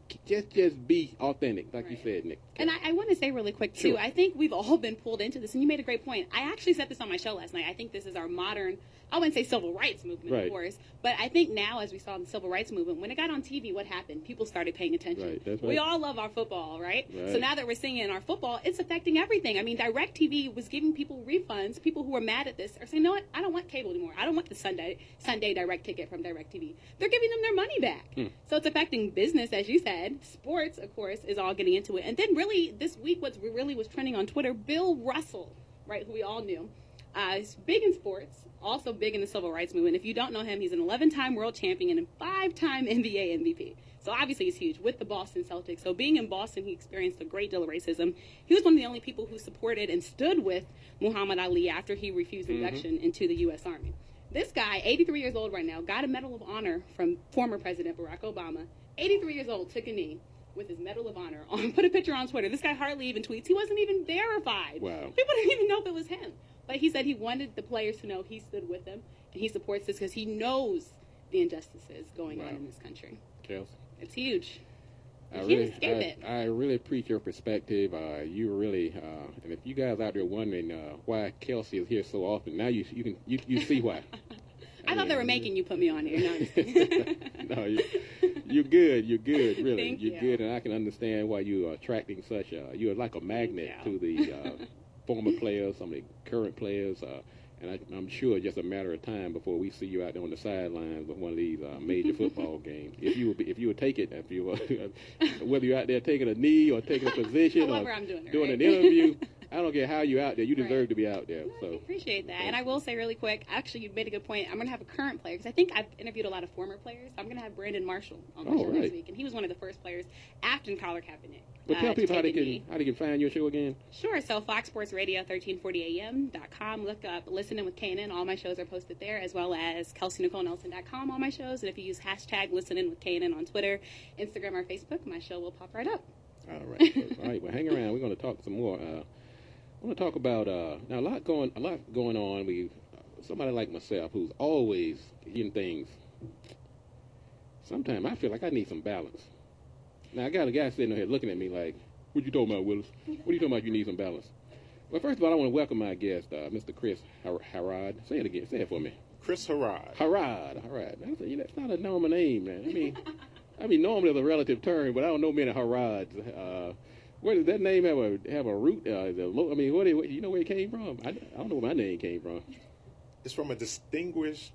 be authentic, like you said, Nick. And I want to say really quick, too, I think we've all been pulled into this, and you made a great point. I actually said this on my show last night. I think this is our modern, I wouldn't say civil rights movement, of course, but I think now, as we saw in the civil rights movement, when it got on TV, what happened? People started paying attention. Right, that's right. We all love our football, right? So now that we're seeing it in our football, it's affecting everything. I mean, DirecTV was giving people refunds. People who were mad at this are saying, no, I don't want cable anymore. I don't want the Sunday direct ticket from DirecTV. They're giving them their money back. So it's affecting business, as you said. Sports, of course, is all getting into it. And then really, this week, what really was trending on Twitter, Bill Russell, right, who we all knew, is big in sports, also big in the civil rights movement. If you don't know him, he's an 11-time world champion and a 5-time NBA MVP. So obviously he's huge with the Boston Celtics. So being in Boston, he experienced a great deal of racism. He was one of the only people who supported and stood with Muhammad Ali after he refused induction into the U.S. Army. This guy, 83 years old right now, got a Medal of Honor from former President Barack Obama. 83 years old, took a knee with his Medal of Honor. Put a picture on Twitter. This guy hardly even tweets. He wasn't even verified. Wow. People didn't even know if it was him. But he said he wanted the players to know he stood with them, and he supports this because he knows the injustices going on in this country. Kelsey. It's huge. I really appreciate your perspective. You really, and if you guys out there wondering why Kelsey is here so often, now you see why. I thought they were making you put me on here. No, you're good. You're good, really. Thank you're good, and I can understand why you are attracting such. You're like a magnet to the former players, some of the current players. And I'm sure it's just a matter of time before we see you out there on the sidelines with one of these major football games. If you would take it, whether you're out there taking a knee or taking a position or I'm doing an interview, I don't care how you out there. You deserve to be out there. So I appreciate that. And I will say really quick, actually, you made a good point. I'm going to have a current player, because I think I've interviewed a lot of former players. I'm going to have Brandon Marshall on the show this week, and he was one of the first players after Colin Kaepernick. But tell people how they can find your show again. Sure. So Fox Sports Radio, 1340am.com. Look up Listening with Kanan. All my shows are posted there, as well as KelseyNicoleNelson.com, all my shows. And if you use hashtag Listening with Kanan on Twitter, Instagram, or Facebook, my show will pop right up. All right. All right. Well, hang around. We're going to talk some more. I want to talk about now a lot going on. We somebody like myself who's always getting things. Sometimes I feel like I need some balance. Now I got a guy sitting here looking at me like, "What you talking about, Willis? What are you talking about? You need some balance." Well, first of all, I want to welcome my guest, Mr. Chris Harrod. Say it again. Say it for me. Chris Harrod. Harrod. That's not a normal name, man. I mean, normally it's a relative term, but I don't know many Harrods. Where does that name have a root? I mean, what you know where it came from? I don't know where my name came from. It's from a distinguished,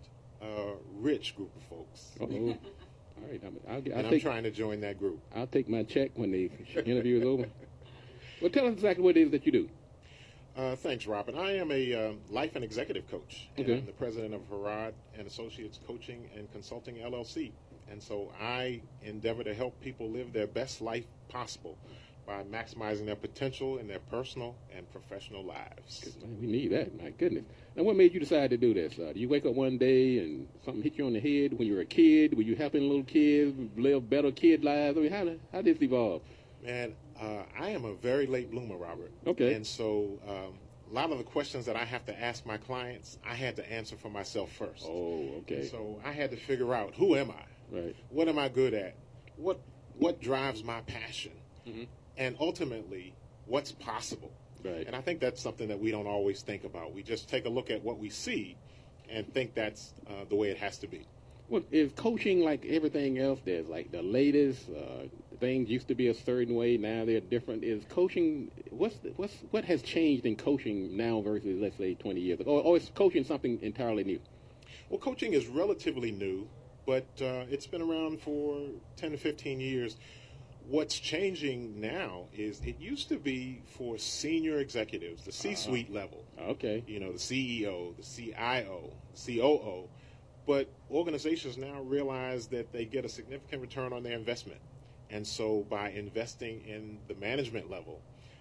rich group of folks. Uh-oh. All right, I'm trying to join that group. I'll take my check when the interview is over. Well, tell us exactly what it is that you do. Thanks, Robert. I am a life and executive coach. Okay. And I'm the president of Harrod and Associates Coaching and Consulting, LLC. And so I endeavor to help people live their best life possible by maximizing their potential in their personal and professional lives. Man, we need that, my goodness. Now, what made you decide to do this? Do you wake up one day and something hit you on the head when you were a kid? Were you helping little kids live better kid lives? I mean, how did this evolve? Man, I am a very late bloomer, Robert. Okay. And so a lot of the questions that I have to ask my clients, I had to answer for myself first. Oh, okay. And so I had to figure out, who am I? Right. What am I good at? What drives my passion? Mm-hmm. And ultimately, what's possible? Right. And I think that's something that we don't always think about. We just take a look at what we see and think that's the way it has to be. Well, is coaching like everything else? There's like the latest things used to be a certain way, now they're different. Is coaching what has changed in coaching now versus, let's say, 20 years ago? Or is coaching something entirely new? Well, coaching is relatively new, but it's been around for 10 to 15 years. What's changing now is it used to be for senior executives, the C-suite level. Okay. You know, the CEO, the CIO, the COO. But organizations now realize that they get a significant return on their investment. And so by investing in the management level,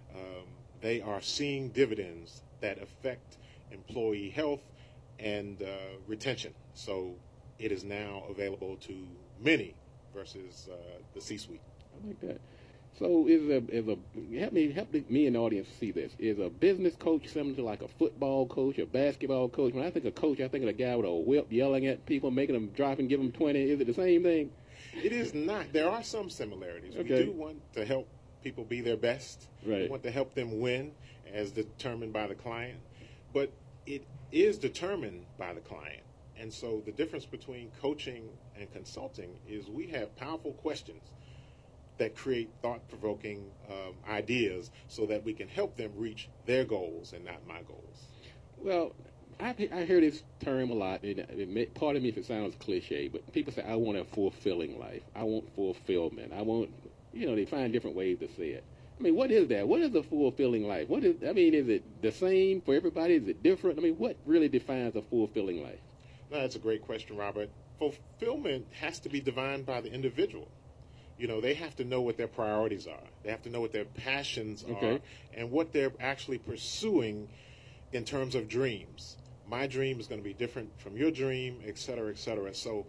they are seeing dividends that affect employee health and retention. So it is now available to many versus the C-suite. I like that. So help me and the audience see this. Is a business coach similar to like a football coach, a basketball coach? When I think of coach, I think of a guy with a whip yelling at people, making them drop and give them 20. Is it the same thing? It is not. There are some similarities. Okay. We do want to help people be their best. Right. We want to help them win as determined by the client. But it is determined by the client. And so the difference between coaching and consulting is we have powerful questions that create thought-provoking ideas so that we can help them reach their goals and not my goals. Well, I hear this term a lot. Pardon me if it sounds cliche, but people say, I want a fulfilling life. I want fulfillment. I want, they find different ways to say it. I mean, what is that? What is a fulfilling life? Is it the same for everybody? Is it different? I mean, what really defines a fulfilling life? No, that's a great question, Robert. Fulfillment has to be defined by the individual. They have to know what their priorities are. They have to know what their passions are and what they're actually pursuing in terms of dreams. My dream is going to be different from your dream, et cetera, et cetera. So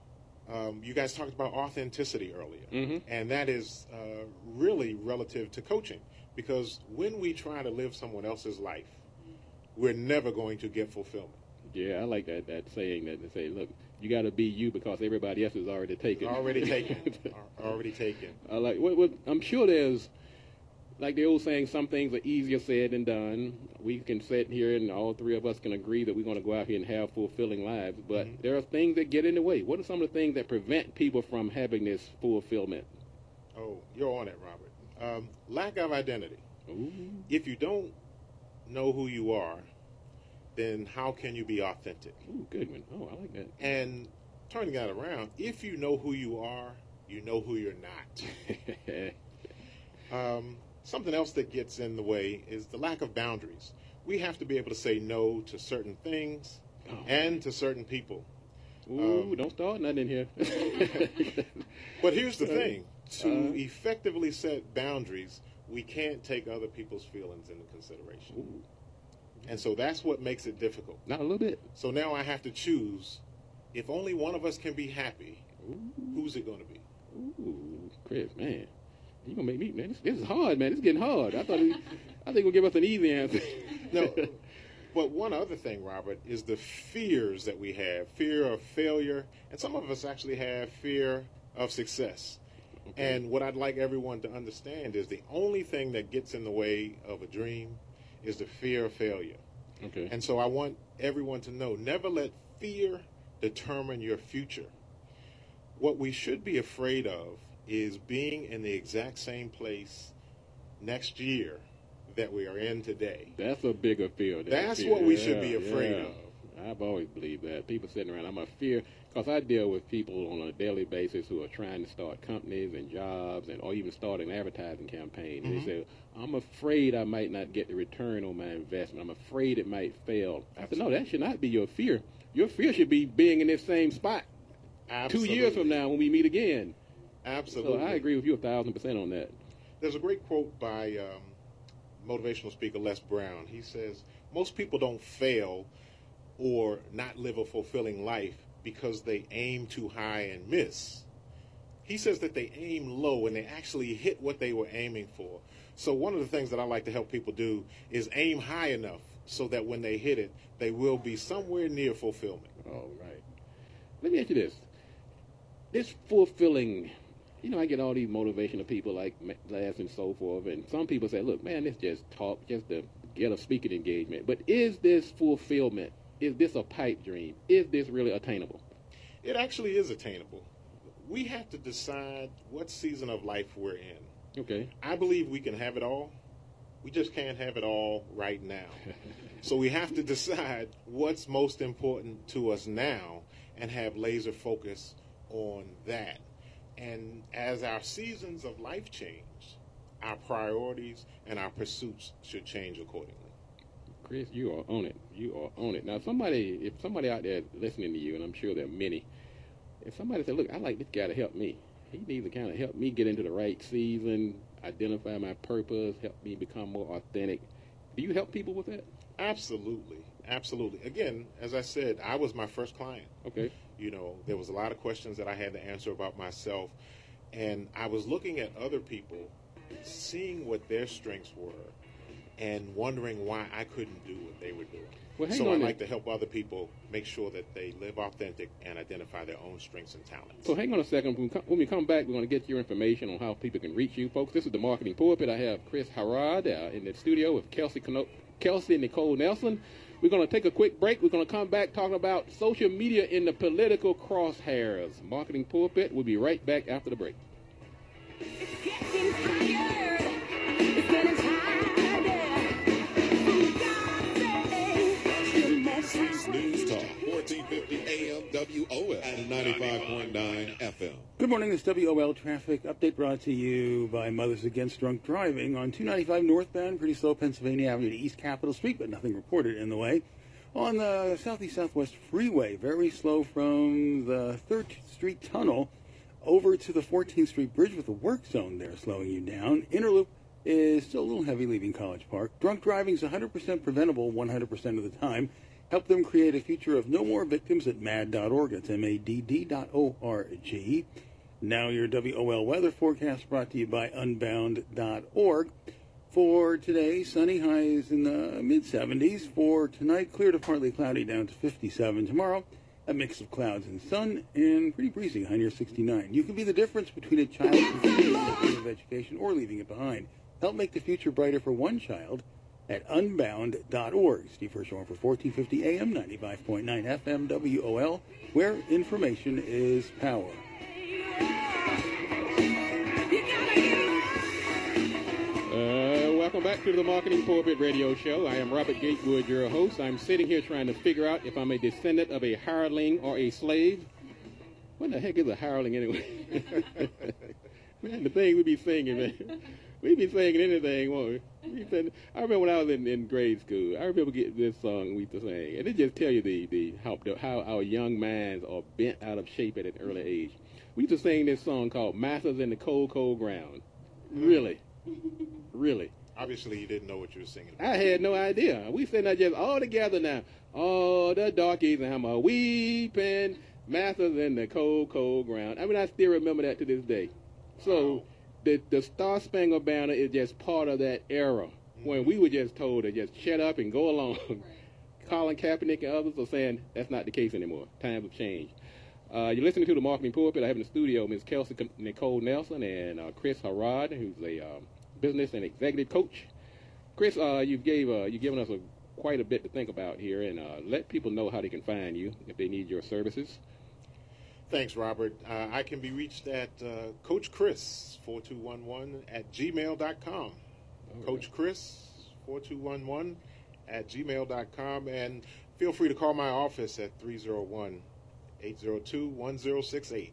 you guys talked about authenticity earlier, and that is really relative to coaching, because when we try to live someone else's life, we're never going to get fulfillment. Yeah, I like that saying that they say, look, you got to be you because everybody else is already taken. Already taken. Already taken. I'm sure there's, like the old saying, some things are easier said than done. We can sit here and all three of us can agree that we're going to go out here and have fulfilling lives, but there are things that get in the way. What are some of the things that prevent people from having this fulfillment? Oh, you're on it, Robert. Lack of identity. Ooh. If you don't know who you are, then how can you be authentic? Ooh, good one. Oh, I like that. And turning that around, if you know who you are, you know who you're not. Something else that gets in the way is the lack of boundaries. We have to be able to say no to certain things and to certain people. Ooh, don't start nothing in here. But here's the thing. To effectively set boundaries, we can't take other people's feelings into consideration. Ooh. And so that's what makes it difficult. Not a little bit. So now I have to choose. If only one of us can be happy, who's it going to be? Ooh, Chris, man. You gonna make me, man. This is hard, man. It's getting hard. I think we'll give us an easy answer. No, but one other thing, Robert, is the fears that we have: fear of failure, and some of us actually have fear of success. Okay. And what I'd like everyone to understand is the only thing that gets in the way of a dream is the fear of failure. Okay. And so I want everyone to know: never let fear determine your future. What we should be afraid of is being in the exact same place next year that we are in today. That's a bigger fear. That's what we should be afraid of. I've always believed that. People sitting around, I'm a fear, because I deal with people on a daily basis who are trying to start companies and jobs or even start an advertising campaign. And they say, I'm afraid I might not get the return on my investment. I'm afraid it might fail. I said, no, that should not be your fear. Your fear should be being in this same spot 2 years from now when we meet again. Absolutely. So I agree with you 1,000% on that. There's a great quote by motivational speaker Les Brown. He says, most people don't fail or not live a fulfilling life because they aim too high and miss. He says that they aim low and they actually hit what they were aiming for. So one of the things that I like to help people do is aim high enough so that when they hit it, they will be somewhere near fulfillment. All right. Let me ask you this. This fulfilling, I get all these motivational people like Les and so forth, and some people say, look, man, this just talk, just to get a speaking engagement. But is this fulfillment? Is this a pipe dream? Is this really attainable? It actually is attainable. We have to decide what season of life we're in. Okay. I believe we can have it all. We just can't have it all right now. So we have to decide what's most important to us now and have laser focus on that. And as our seasons of life change, our priorities and our pursuits should change accordingly. Chris, you are on it. You are on it. Now, if somebody out there listening to you, and I'm sure there are many, if somebody said, look, I'd like this guy to help me. He needs to kind of help me get into the right season, identify my purpose, help me become more authentic. Do you help people with that? Absolutely. Absolutely. Again, as I said, I was my first client. Okay. There was a lot of questions that I had to answer about myself, and I was looking at other people, seeing what their strengths were, and wondering why I couldn't do what they were doing. Well, so I like to help other people make sure that they live authentic and identify their own strengths and talents. So hang on a second. When we come back, we're going to get your information on how people can reach you, folks. This is the Marketing Pulpit. I have Chris Harrod in the studio with Kelsey Nicole Nelson. We're going to take a quick break. We're going to come back talking about social media in the political crosshairs. Marketing Pulpit. We'll be right back after the break. It's getting tired. It's getting tired. News Talk, 1450 AM WOL and 95.9 FM. Good morning. This WOL traffic update brought to you by Mothers Against Drunk Driving on 295 northbound. Pretty slow Pennsylvania Avenue to East Capitol Street, but nothing reported in the way. On the Southeast-Southwest Freeway, very slow from the 3rd Street Tunnel over to the 14th Street Bridge with the work zone there slowing you down. Interloop is still a little heavy leaving College Park. Drunk driving is 100% preventable 100% of the time. Help them create a future of no more victims at MADD.org. That's MADD.org. Now your WOL weather forecast brought to you by Unbound.org. For today, sunny, highs in the mid-70s. For tonight, clear to partly cloudy down to 57. Tomorrow, a mix of clouds and sun, and pretty breezy, high near 69. You can be the difference between a child completing a field of education or leaving it behind. Help make the future brighter for one child at Unbound.org. Steve Hirschhorn for 1450 AM, 95.9 FM, WOL, where information is power. Welcome back to the Marketing Pulpit Radio Show. I am Robert Gatewood, your host. I'm sitting here trying to figure out if I'm a descendant of a hireling or a slave. What the heck is a hireling anyway? Man, the thing we be singing, man. We be singing anything, won't we? I remember when I was in grade school, I remember getting this song we used to sing, and it just tell you how our young minds are bent out of shape at an early age. We used to sing this song called Masters in the Cold, Cold Ground. Really. Really. Obviously, you didn't know what you were singing. I had no idea. We sitting there just all together now. All the darkies and I'm a weeping, Masters in the cold, cold ground. I mean, I still remember that to this day. So the Star Spangled Banner is just part of that era when we were just told to just shut up and go along. Colin Kaepernick and others are saying that's not the case anymore. Times have changed. You're listening to the Marketing Pulpit. I have in the studio Ms. Kelsey Nicole Nelson and Chris Harrod, who's a business and executive coach. Chris, you've given us quite a bit to think about here, and let people know how they can find you if they need your services. Thanks, Robert. I can be reached at Coach Chris 4211 at gmail.com. Coach Chris 4211 at gmail.com, and feel free to call my office at 301-802-1068.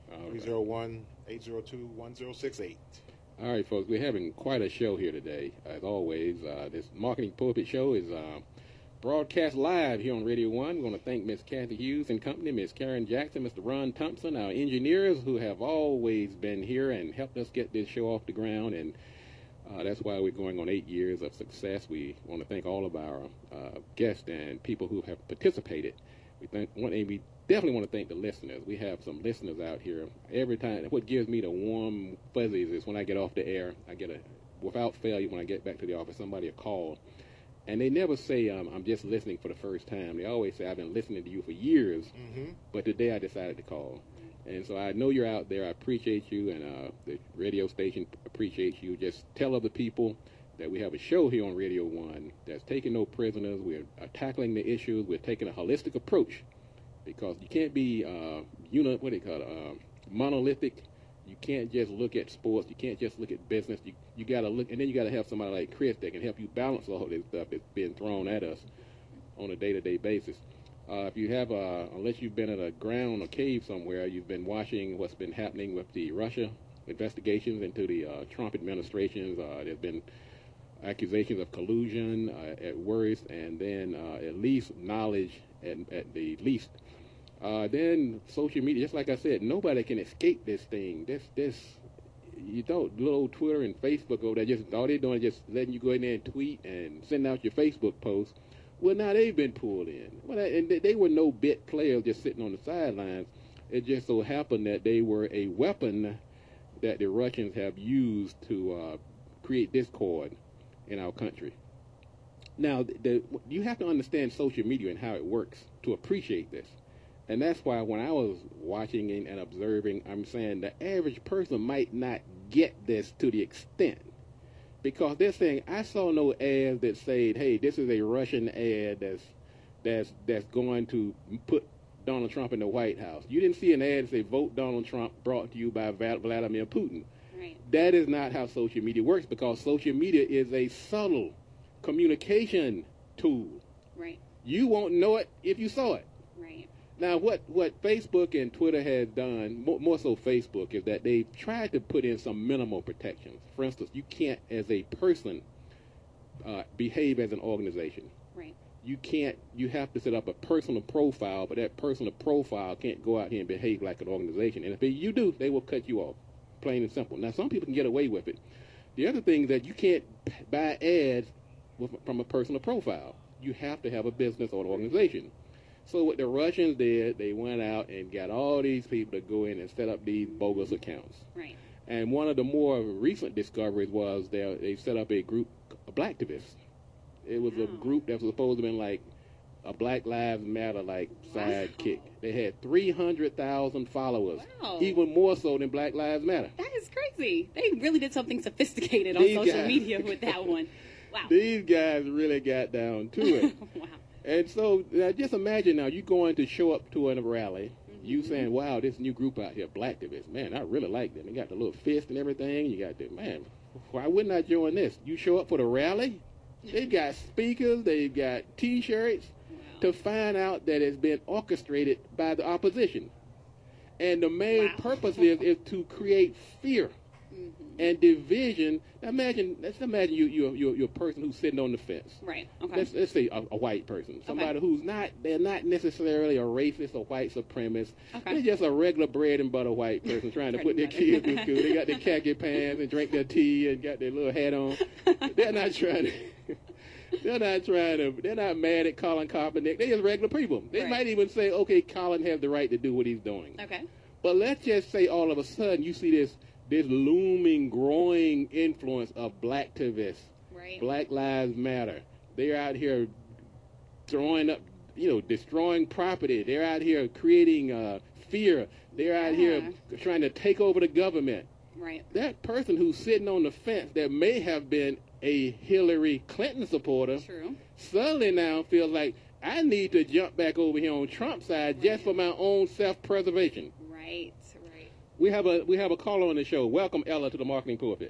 301-802-1068. All right, folks, we're having quite a show here today. As always, this Marketing Pulpit show is broadcast live here on Radio 1. We want to thank Miss Kathy Hughes and company, Miss Karen Jackson, Mr. Ron Thompson, our engineers who have always been here and helped us get this show off the ground. And that's why we're going on 8 years of success. We want to thank all of our guests and people who have participated. We definitely want to thank the listeners. We have some listeners out here. Every time, what gives me the warm fuzzies is when I get off the air, without failure, when I get back to the office, somebody will call. And they never say, I'm just listening for the first time. They always say, I've been listening to you for years, but today I decided to call. And so I know you're out there. I appreciate you, and the radio station appreciates you. Just tell other people that we have a show here on Radio 1 that's taking no prisoners. We're tackling the issues. We're taking a holistic approach. Because you can't be, monolithic. You can't just look at sports. You can't just look at business. You got to look, and then you got to have somebody like Chris that can help you balance all this stuff that's being thrown at us on a day-to-day basis. If you have, unless you've been in a ground or cave somewhere, you've been watching what's been happening with the Russia investigations into the Trump administrations. There's been accusations of collusion at worst, and then at least knowledge at the least. Then social media, just like I said, nobody can escape this thing. You don't, little Twitter and Facebook over there, just all they're doing is just letting you go in there and tweet and send out your Facebook posts. Well, now they've been pulled in. Well, and they were no bit players just sitting on the sidelines. It just so happened that they were a weapon that the Russians have used to create discord in our country. Now, you have to understand social media and how it works to appreciate this. And that's why when I was watching and observing, I'm saying the average person might not get this to the extent. Because they're saying, I saw no ads that said, hey, this is a Russian ad that's going to put Donald Trump in the White House. You didn't see an ad that say, vote Donald Trump, brought to you by Vladimir Putin. Right. That is not how social media works, because social media is a subtle communication tool. Right. You won't know it if you saw it. Right. Now, what Facebook and Twitter has done, more so Facebook, is that they've tried to put in some minimal protections. For instance, you can't, as a person, behave as an organization. Right. You have to set up a personal profile, but that personal profile can't go out here and behave like an organization. And if you do, they will cut you off, plain and simple. Now, some people can get away with it. The other thing is that you can't buy ads from a personal profile. You have to have a business or an organization. So what the Russians did, they went out and got all these people to go in and set up these bogus accounts. Right. And one of the more recent discoveries was they set up a group of Blacktivists. It was a group that was supposed to have been like a Black Lives Matter like sidekick. They had 300,000 followers, even more so than Black Lives Matter. That is crazy. They really did something sophisticated on social media with that one. Wow. These guys really got down to it. Wow. And so just imagine now you going to show up to a rally, you saying, wow, this new group out here, Blacktivists, man, I really like them. They got the little fist and everything. You got the, man, why wouldn't I join this? You show up for the rally? They've got speakers, they've got T-shirts, to find out that it's been orchestrated by the opposition. And the main purpose is to create fear. and division. Now let's imagine you're a person who's sitting on the fence. Right. Okay. Let's say a white person, somebody who's they're not necessarily a racist or white supremacist. Okay. They're just a regular bread and butter white person trying to put their kids in school. They got their khaki pants and drink their tea and got their little hat on. They're not trying to. They're not mad at Colin Kaepernick. They're just regular people. They might even say, okay, Colin has the right to do what he's doing. Okay. But let's just say all of a sudden you see this looming, growing influence of black activists. Right. Black Lives Matter. They're out here throwing up, destroying property. They're out here creating fear. They're out here trying to take over the government. Right. That person who's sitting on the fence that may have been a Hillary Clinton supporter suddenly now feels like I need to jump back over here on Trump's side just for my own self-preservation. Right. We have a caller on the show. Welcome, Ella, to the Marketing Pulpit.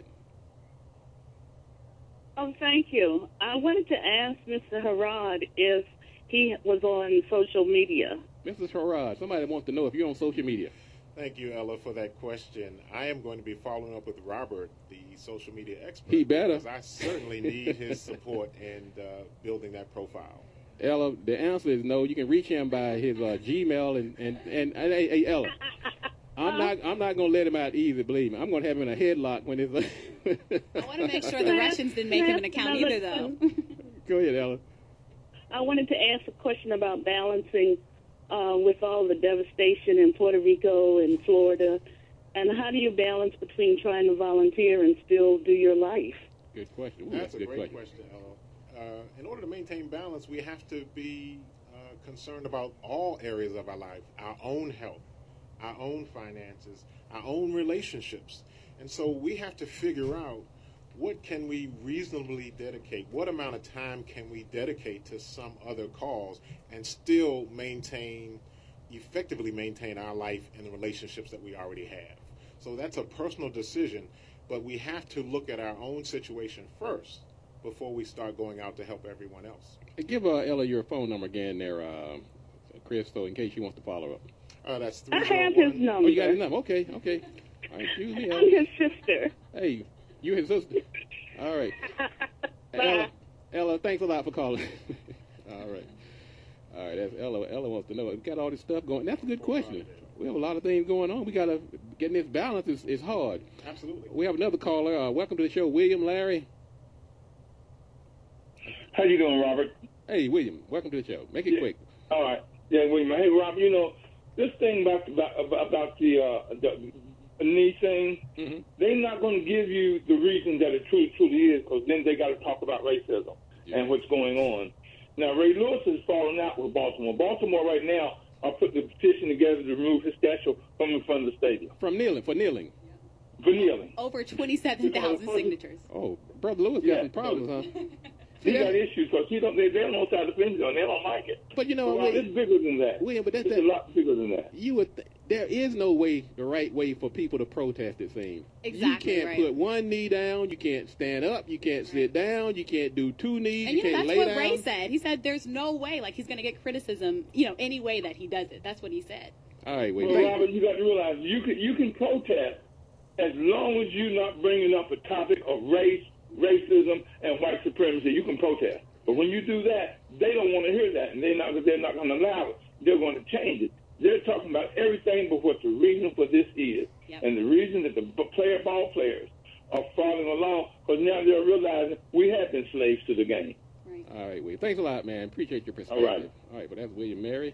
Oh, thank you. I wanted to ask Mr. Harrod if he was on social media. Mrs. Harrod, somebody wants to know if you're on social media. Thank you, Ella, for that question. I am going to be following up with Robert, the social media expert. He better. Because I certainly need his support in building that profile. Ella, the answer is no. You can reach him by his Gmail and hey, Ella, I'm not going to let him out easy, believe me. I'm going to have him in a headlock when it's I want to make sure the Russians didn't make him an account either, though. Go ahead, Ella. I wanted to ask a question about balancing with all the devastation in Puerto Rico and Florida, and how do you balance between trying to volunteer and still do your life? Good question. That's a great question, Ella. In order to maintain balance, we have to be concerned about all areas of our life, our own health, our own finances, our own relationships. And so we have to figure out what can we reasonably dedicate, what amount of time can we dedicate to some other cause and still effectively maintain our life and the relationships that we already have. So that's a personal decision, but we have to look at our own situation first before we start going out to help everyone else. Give Ella your phone number again there, Chris, so in case she wants to follow up. That's 301. I have his number. Oh, you got his number. Okay. All right, excuse me, Ella. I'm his sister. Hey, you his sister. All right. Ella, thanks a lot for calling. All right. That's Ella. Ella wants to know. We got all this stuff going. That's a good question. We have a lot of things going on. We got to getting this balance is hard. Absolutely. We have another caller. Welcome to the show, William Larry. How you doing, Robert? Hey, William. Welcome to the show. Make it quick. All right. Yeah, William. Hey, Rob. This thing about the knee thing, they're not going to give you the reason that it truly is, because then they got to talk about racism and what's going on. Now, Ray Lewis is falling out with Baltimore. Baltimore right now are putting the petition together to remove his statue from in front of the stadium. For kneeling. Over 27,000 signatures. Oh, Brother Lewis got some problems, huh? He got issues because they don't know how to defend it, and they don't like it. But it's bigger than that. It's a lot bigger than that. There is no way, the right way for people to protest, it seems. Exactly. You can't put one knee down, you can't stand up, you can't sit down, you can't do two knees, and you can't lay down. down. That's what Ray said. He said there's no way, he's going to get criticism, any way that he does it. That's what he said. All right, wait. Well, Robert, you got to realize you can protest as long as you're not bringing up a topic of racism, and white supremacy. You can protest. But when you do that, they don't want to hear that, and they're not going to allow it. They're going to change it. They're talking about everything but what the reason for this is. Yep. And the reason that the ball players are following along, because now they're realizing we have been slaves to the game. Right. All right, William. Thanks a lot, man. Appreciate your perspective. All right, but that's William Mary.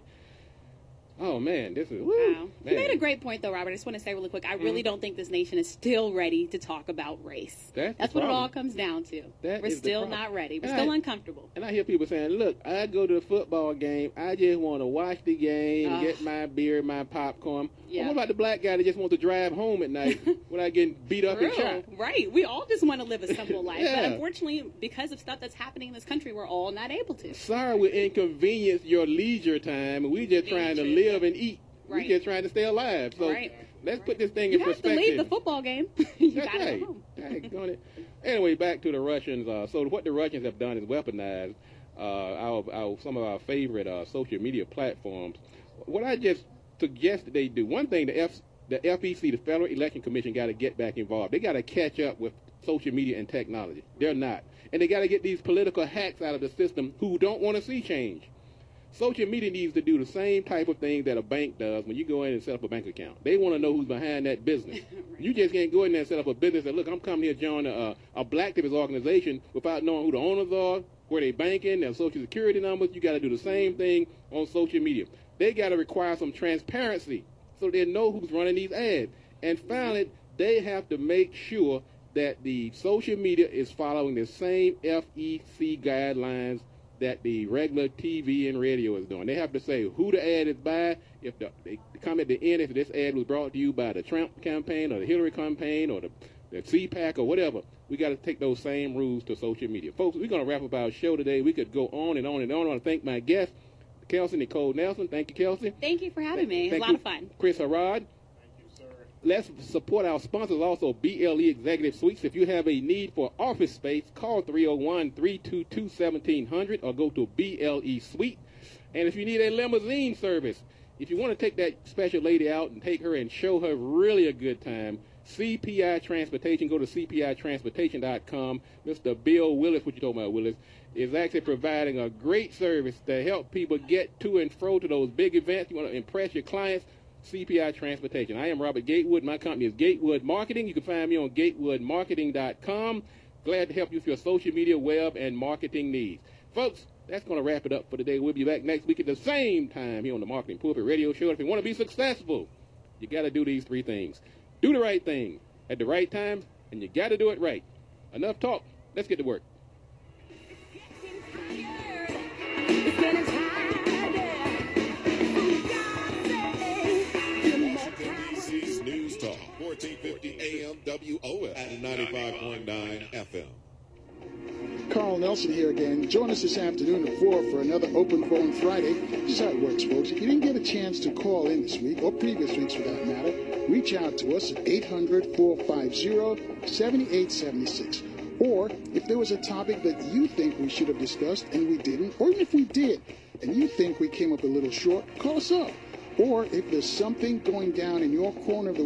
Oh, man, this is... Woo, wow. You made a great point, though, Robert. I just want to say really quick, I really don't think this nation is still ready to talk about race. That's what it all comes down to. We're still not ready. We're still uncomfortable. And I hear people saying, look, I go to a football game. I just want to watch the game, get my beer, my popcorn. Yeah. Well, what about the black guy that just wants to drive home at night without getting beat up and shot? Right. We all just want to live a simple life. But unfortunately, because of stuff that's happening in this country, we're all not able to. Sorry we inconvenience your leisure time. We just trying to live and eat. Right. We're just trying to stay alive. So let's put this thing in perspective. You have to leave the football game. You got to go home. Anyway, back to the Russians. So what the Russians have done is weaponized some of our favorite social media platforms. What I just suggest that they do, one thing, the FEC, the Federal Election Commission, got to get back involved. They got to catch up with social media and technology. They're not. And they got to get these political hacks out of the system who don't want to see change. Social media needs to do the same type of thing that a bank does when you go in and set up a bank account. They want to know who's behind that business. Right. You just can't go in there and set up a business and, look, I'm coming here to join a black activist organization without knowing who the owners are, where they banking, their social security numbers. You got to do the same thing on social media. They got to require some transparency so they know who's running these ads. And finally, they have to make sure that the social media is following the same FEC guidelines that the regular TV and radio is doing. They have to say who the ad is by. If they come at the end, if this ad was brought to you by the Trump campaign or the Hillary campaign or the CPAC or whatever, we got to take those same rules to social media. Folks, we're going to wrap up our show today. We could go on and on and on. I want to thank my guest, Kelsey Nicole Nelson. Thank you, Kelsey. Thank you for having me. It was a lot of fun. Chris Harrod. Let's support our sponsors, also BLE Executive Suites. If you have a need for office space, call 301-322-1700 or go to BLE Suite. And if you need a limousine service, if you want to take that special lady out and take her and show her really a good time, CPI Transportation, go to cpitransportation.com. Mr. Bill Willis, what you talking about, Willis, is actually providing a great service to help people get to and fro to those big events. You want to impress your clients, CPI Transportation. I am Robert Gatewood. My company is Gatewood Marketing. You can find me on gatewoodmarketing.com. Glad to help you with your social media, web, and marketing needs. Folks, that's going to wrap it up for today. We'll be back next week at the same time here on the Marketing Pulpit Radio Show. If you want to be successful, you got to do these three things. Do the right thing at the right time, and you got to do it right. Enough talk. Let's get to work. News Talk, 1450 AM WOS and 95.9 FM. Carl Nelson here again. Join us this afternoon at 4 for another Open Phone Friday. This is how it works, folks. If you didn't get a chance to call in this week, or previous weeks for that matter, reach out to us at 800-450-7876. Or if there was a topic that you think we should have discussed and we didn't, or even if we did and you think we came up a little short, call us up. Or if there's something going down in your corner of the